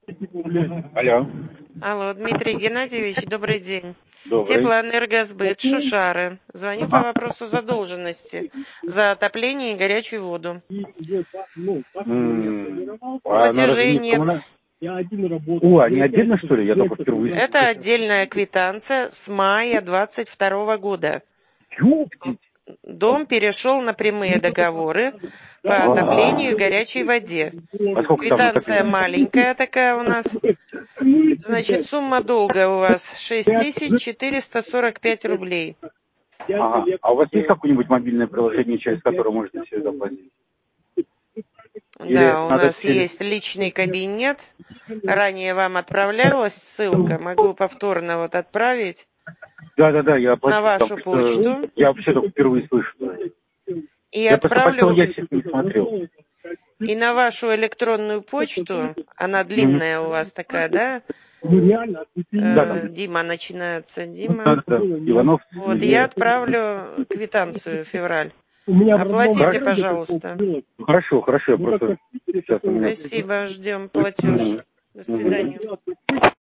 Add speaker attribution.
Speaker 1: Алло.
Speaker 2: Алло, Дмитрий Геннадьевич, добрый день.
Speaker 1: Добрый.
Speaker 2: Теплоэнергосбыт, Шушары. Звоню по вопросу задолженности за отопление и горячую воду. Платежей нет.
Speaker 1: Они отдельно, что ли? Я только впервые.
Speaker 2: Это отдельная квитанция с мая 22 года.
Speaker 1: Ёптить.
Speaker 2: Дом перешел на прямые договоры по отоплению и горячей воде.
Speaker 1: А сколько там
Speaker 2: Квитанция
Speaker 1: отопления?
Speaker 2: маленькая такая у нас. Значит, сумма долга у вас 6445 рублей.
Speaker 1: Ага. А у вас есть какое-нибудь мобильное приложение, через которое можете все заплатить?
Speaker 2: Да, у нас есть личный кабинет. Ранее вам отправлялась ссылка. Могу повторно вот отправить.
Speaker 1: Да, я оплатил.
Speaker 2: На вашу почту.
Speaker 1: Я вообще только впервые слышу.
Speaker 2: И
Speaker 1: Я
Speaker 2: отправлю.
Speaker 1: просто ящик не смотрел.
Speaker 2: И на вашу электронную почту, она длинная у вас такая, да? Дима начинается. Дима.
Speaker 1: Да. Иванов.
Speaker 2: Вот, я отправлю квитанцию, февраль. Оплатите, пожалуйста.
Speaker 1: Хорошо, я просто сейчас у меня...
Speaker 2: Спасибо, ждем платеж. До свидания.